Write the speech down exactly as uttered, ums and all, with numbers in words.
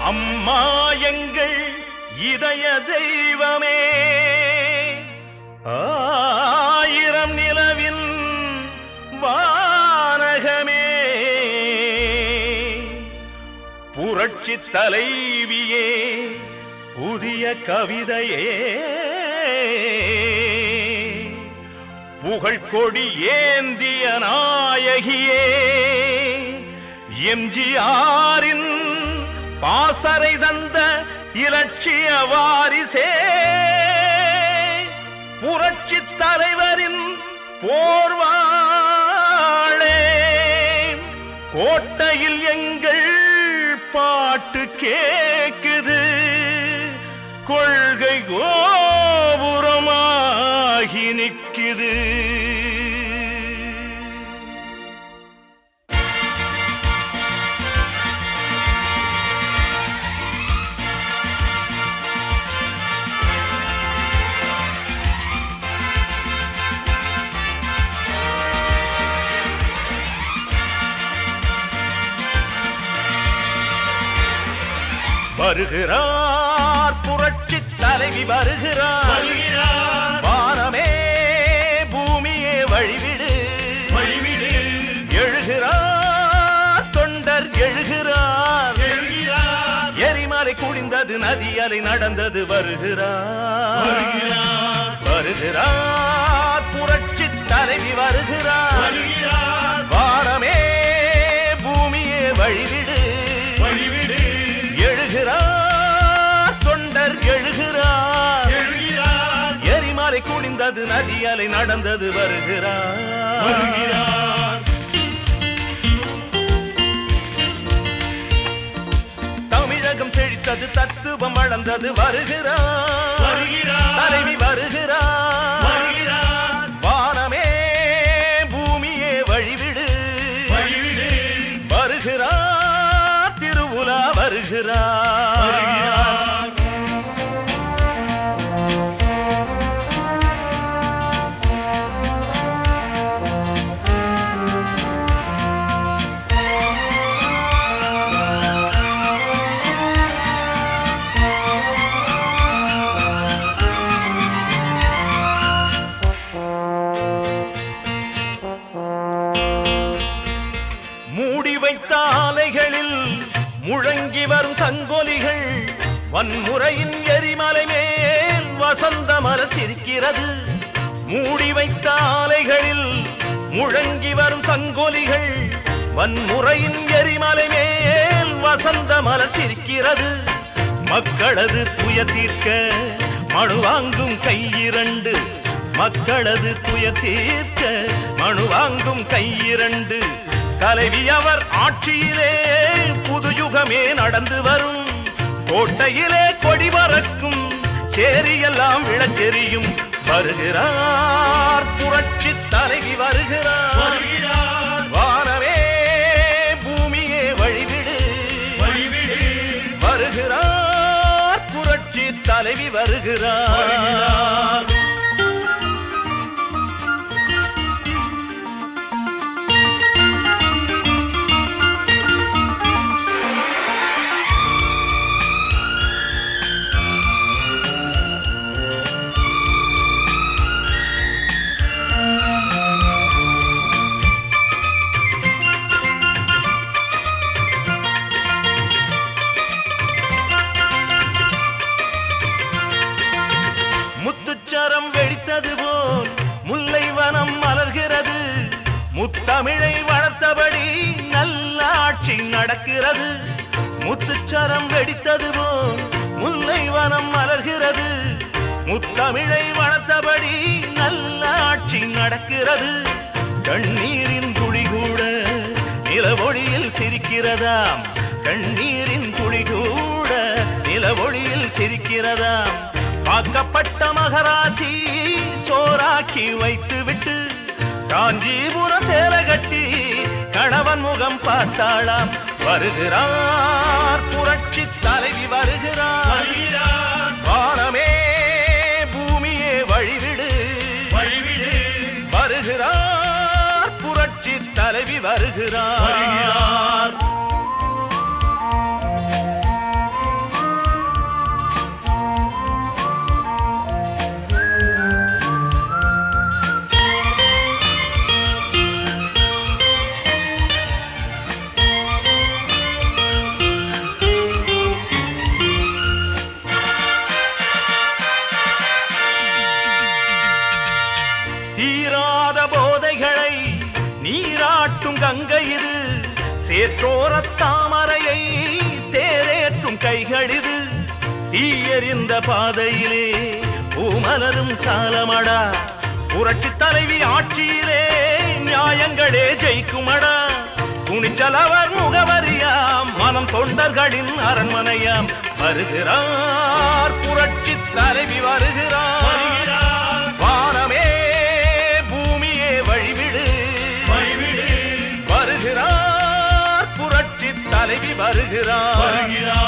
அம்மா எங்கள் இதய தெய்வமே, ஆயிரம் நிலவின் வானகமே, புரட்சி தலைவியே, புதிய கவிதையே, புகழ் கொடி ஏந்திய நாயகியே, எம்ஜிஆரின் பாசறை தந்த இலட்சிய வாரிசே, புரட்சி தலைவரின் போர்வாளே, கோட்டையில் எங்கள் பாட்டு கேக்குது, கொள்கை கோபுரமாகி நிற்குது. வருகிறார் புரட்சி தலைவி வருகிறார், வானமே பூமியே வழிவிடு வழிவிடு, எழுகிறார் தொண்டர் எழுகிறார், எரிமலை குடிந்தது நதி அலை நடந்தது, வருகிறார் வருகிறார் புரட்சி தலைவி வருகிறார், வானமே பூமியே வழிவிடு வழிவிடு, எழுகிறார் தொண்டர் எழுகிறார், எரிமலை குடிந்தது நதி அலை நடந்தது, வருகிறார். தமிழகம் செழித்தது தத்துவம் வளர்ந்தது, வருகிறார் தலைவி வருகிறார், வானமே பூமியே வழிவிடு வழிவிடு, வருகிறார் திருவுலா வருகிறார். மூடி வைத்த ஆலைகளில் முழங்கி வரும் சங்கொலிகள், வன்முறையின் எரிமலை மேல் வசந்த மலர் சிரிக்கிறது. மூடி வைத்த ஆலைகளில் முழங்கி வரும் சங்கொலிகள், வன்முறையின் எரிமலை மேல் வசந்த மலர் சிரிக்கிறது. மக்களது துய தீர்க்க மனு வாங்கும் கையிரண்டு, மக்களது துய தீர்க்க மனு வாங்கும் கையிரண்டு, தலைவி அவர் ஆட்சியிலே புது யுகமே நடந்து வரும், கோட்டையிலே கொடி பறக்கும், சேரியெல்லாம் விளக்கெரியும், வருகிறார் புரட்சி தலைவி வருகிறார், வானமே பூமியே வழிவிடு வழிவிடு, வருகிறார் புரட்சி தலைவி வருகிறார். முத்துச்சரம் வெடித்தது போல் முல்லை வனம் மலர்கிறது, முத்தமிழை வளர்த்தபடி நல்ல ஆட்சி நடக்கிறது. முத்துச்சரம் வெடித்தது போல் முல்லை வனம் மலர்கிறது, முத்தமிழை வளர்த்தபடி நல்ல ஆட்சி நடக்கிறது. கண்ணீரின் துளி கூட நிலவொளியில் சிரிக்கிறதாம், கண்ணீரின் துளி கூட நிலவொளியில் சிரிக்கிறதாம். காக்கப்பட்ட மகராட்சி சோறாக்கி வைத்து விட்டு காஞ்சிபுர சேலை கட்டி கணவன் முகம் பார்த்தாளாம், வருகிறார் புரட்சி தலைவி வருகிறார், வானமே பூமியே வழிவிடு வழிவிடு, வருகிறார் புரட்சி தலைவி வருகிறார். கைகளிது தீயறிந்த பாதையிலே பூமலரும் காலமடா புரட்சி தலைவி ஆட்சியிலே நியாயங்களே ஜெயிக்குமடா துணிச்சலவர் முகவரியாம் மனம் தொண்டர்களின் அரண்மனையாம் வருகிறார் புரட்சி தலைவி வருகிறார் வானமே பூமியே வழிவிடு வருகிறார் புரட்சி தலைவி வருகிறார்